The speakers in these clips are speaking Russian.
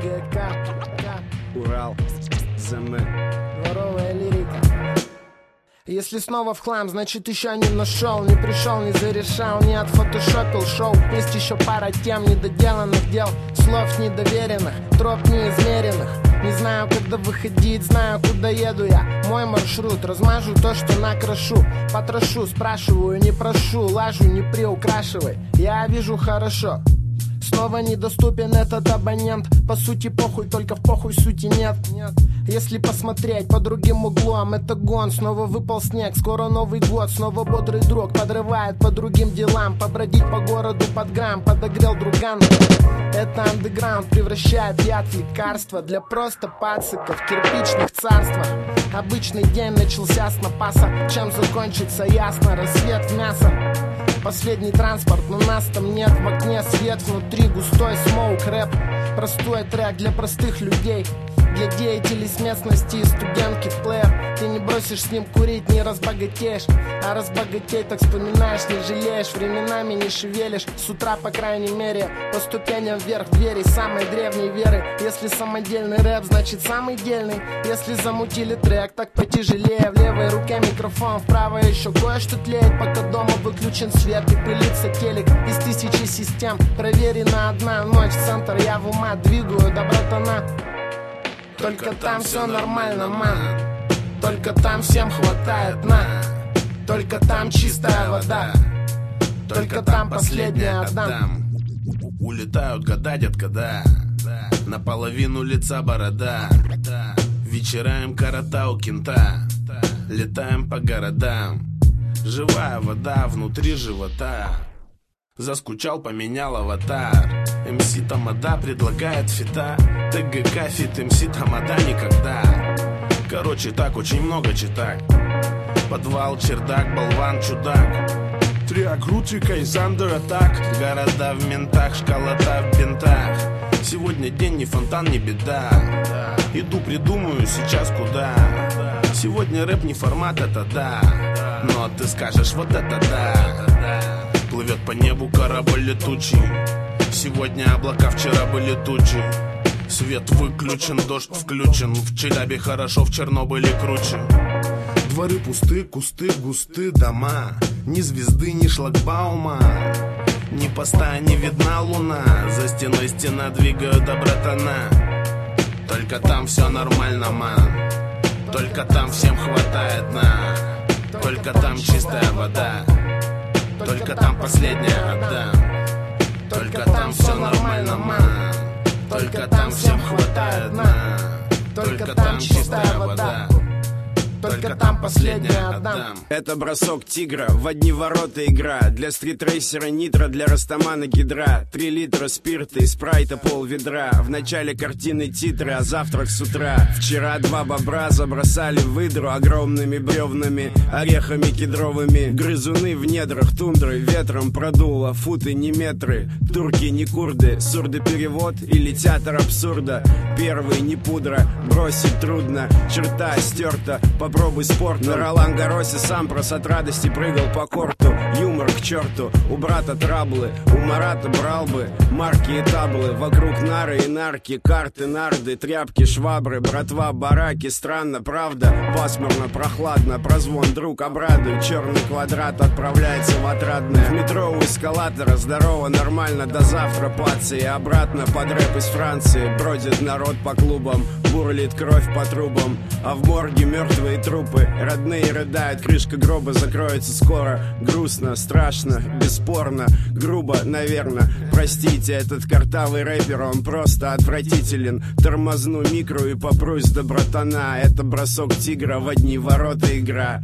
Урал, ЗМ. Дворовая лирика. Если снова в хлам, значит еще не нашел, не пришел, не зарешал, не отфотошопил шоу. Есть еще пара тем недоделанных дел, слов недоверенных, троп неизмеренных. Не знаю, когда выходить, знаю, куда еду я. Мой маршрут, размажу то, что накрошу. Потрошу, спрашиваю, не прошу, лажу, не приукрашивай. Я вижу хорошо. Снова недоступен этот абонент. По сути похуй, только в похуй сути нет. Если посмотреть по другим углом, это гон. Снова выпал снег, скоро Новый год. Снова бодрый друг подрывает по другим делам. Побродить по городу под грамм, подогрел друган. Это андеграунд превращает яд в лекарство для просто пациков в кирпичных царствах. Обычный день начался с напаса. Чем закончится, ясно, рассвет в мясо. Последний транспорт, но нас там нет. В окне свет, внутри густой смоук, рэп. Простой трек для простых людей, для деятелей с местности и студентки в плеер. Ты не бросишь с ним курить, не разбогатеешь. А разбогатеть, так вспоминаешь, не жалеешь. Временами не шевелишь, с утра по крайней мере. По ступеням вверх двери самой древней веры. Если самодельный рэп, значит самый дельный. Если замутили трек, так потяжелее. В левой руке микрофон, в правой еще кое-что тлеет. Пока дома выключен свет и пылится телек. Из тысячи систем проверена одна ночь. В центр я в ума двигаю до братана. Только там все нормально, ман. Только там всем хватает на. Только там чистая вода. Только там последняя отдам. Улетают года, детка, да. Наполовину лица борода. Вечерами корота у кента. Летаем по городам. Живая вода внутри живота. Заскучал, поменял аватар. МС Тамада предлагает фита. ТГК фит МС Тамада никогда. Короче, так очень много читак. Подвал, чердак, болван, чудак. Три огрутика из Under Attack. Города в ментах, школота в бинтах. Сегодня день, ни фонтан, ни беда. Иду, придумаю сейчас куда. Сегодня рэп не формат, это да. Но ты скажешь, вот это да. Плывет по небу корабль летучий. Сегодня облака, вчера были тучи. Свет выключен, дождь включен. В Челябе хорошо, в Чернобыле круче. Дворы пусты, кусты густы, дома. Ни звезды, ни шлагбаума. Ни поста, не видна луна. За стеной стена, двигаю до братана. Только там все нормально, ман. Только там всем хватает на. Только там чистая вода. Только там последняя отдам. Только там все нормально, ман. Только там всем хватает на. Только там чистая вода. Только там последняя отдам. Это бросок тигра, в одни ворота игра. Для стритрейсера нитро, для растамана гидра. 3 литра спирта и спрайта пол ведра. В начале картины титры, а завтрак с утра. Вчера 2 бобра забросали выдру огромными бревнами, орехами кедровыми. Грызуны в недрах тундры ветром продуло. Футы не метры, турки не курды. Сурдоперевод или театр абсурда. Первый не пудра, бросить трудно. Черта стерта, попробуй спорт. На Ролан Гарросе Сампрос от радости прыгал по корту. Юмор к черту, у брата траблы. У Марата брал бы марки и таблы. Вокруг нары и нарки, карты, нарды, тряпки, швабры, братва, бараки. Странно, правда, пасмурно, прохладно. Прозвон, друг, обрадуй. Черный квадрат отправляется в отрадное. В метро у эскалатора, здорово, нормально. До завтра, пацы, и обратно под рэп из Франции. Бродит народ по клубам, бурлит кровь по трубам. А в морге мертвые трупы, родные рыдают. Крышка гроба закроется скоро. Грустно, страшно, бесспорно, грубо, наверное. Простите, этот картавый рэпер, он просто отвратителен. Тормозну микро и попрусь до братана. Это бросок тигра, в одни ворота игра.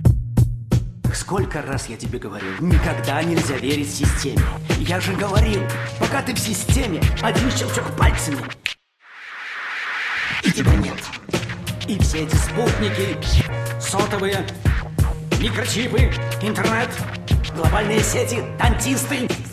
Сколько раз я тебе говорил, никогда нельзя верить системе. Я же говорил, пока ты в системе, один щелчок пальцами, и тебя нет. И все эти спутники, сотовые, микрочипы, интернет, глобальные сети, дантисты,